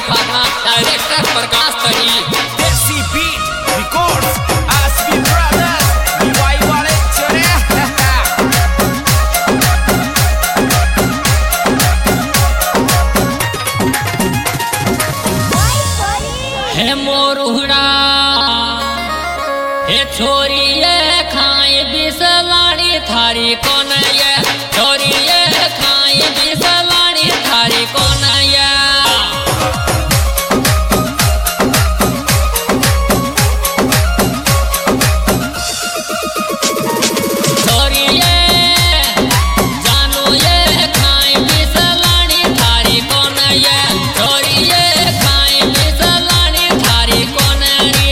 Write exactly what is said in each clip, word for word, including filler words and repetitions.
भागना डायरेक्टर प्रकाश तरी Desi Beat Records Aspi Brothers Diwai wale chore हे मोरुड़ा हे छोरी ये खाए बिसलाड़ी थारी कौन ये छोरी ये खाए बिसलाड़ी थारी कौन ये छोरी ये जानो ये खाए बिसलाड़ी थारी कौन ये छोरी ये खाए बिसलाड़ी थारी कौन रे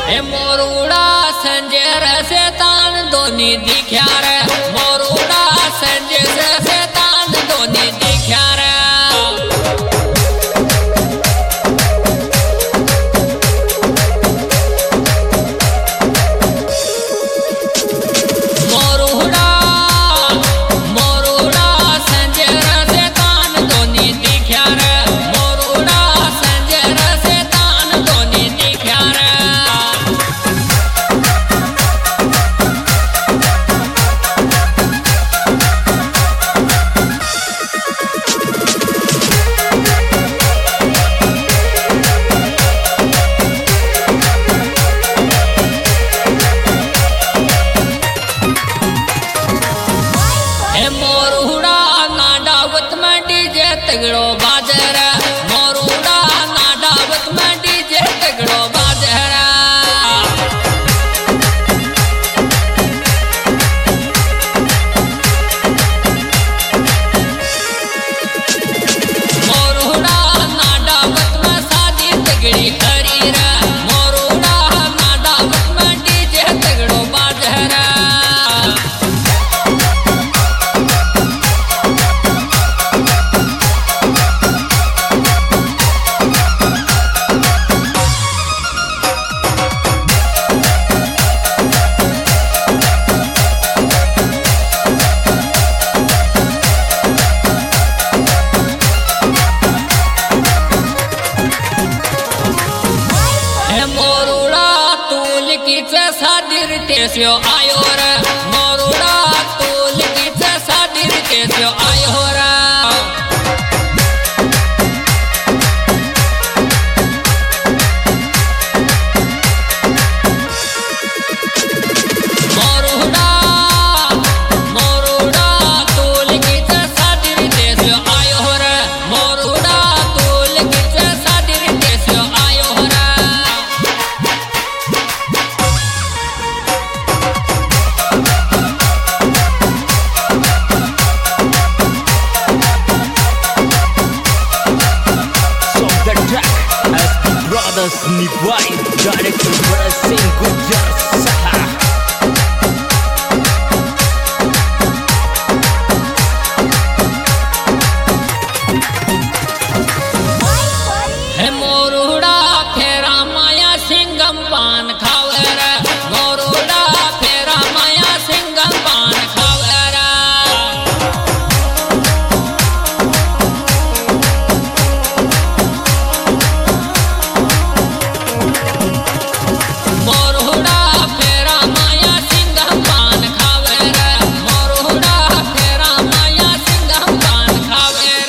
हे मोरुड़ा संजय से तान दोनी दिख्या रे मोरुड़ा संजय से तान दोनी दिख्या रे मोरुड़ा मोरुड़ा संजय से तान दोनी दिख्या रे मोरुड़ा संजय से तान दोनी दिख्या रे मोरुड़ा नाडावत में डीजे तगड़ो बाजर मोरुड़ा नाडावत में डीजे तगड़ो बाजर मोरुड़ा नाडावत में शादी तगड़ी हरी रे मोरुड़ा नाडावत में डीजे तगड़ो बाजर मोरुड़ा तूल की सादिर तेस्यो आयो रे मोरुड़ा तूल की सादिर तेस्यो आयो रे मोरुड़ा मोरुड़ा तूल की सादिर तेस्यो आयो रे मोरुड़ा तूल की सादिर तेस्यो आयो रे Nibay, director Brazil Gujar Saha. हे मोरुड़ा फेरा माया सिंगम पान खावर मोरुड़ा फेरा माया सिंगम पान खावर मोरुड़ा फेरा माया सिंगम पान खावर मोरुड़ा फेरा माया सिंगम पान खावर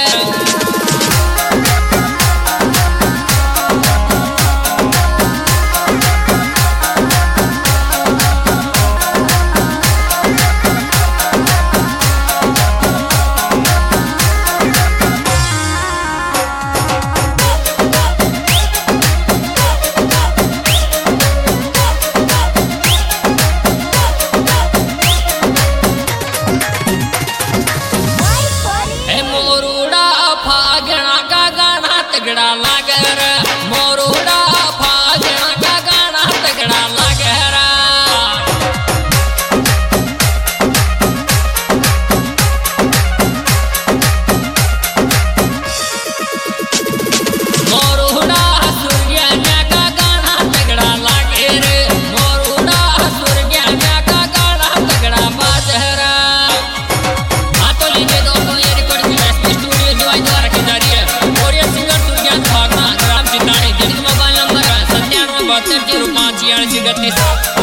तगड़ा लागर मोरुड़ा फागण का गाना तगड़ा लागर मोरुड़ा सूर्य का गाना तगड़ा लागे रे मोरुड़ा सूर्य का गाना तगड़ा बाजरा हाँ तो लीजिए दोस्तों ये रिकॉर्डिंग स्टूडियो जो द्वारा की जा रही है और ये सिंगर भागना ग्राम चिताड़ी जिनका मोबाइल नंबर है सत्तानवे बहत्तर जीरो पाँच छियासी इकतीस।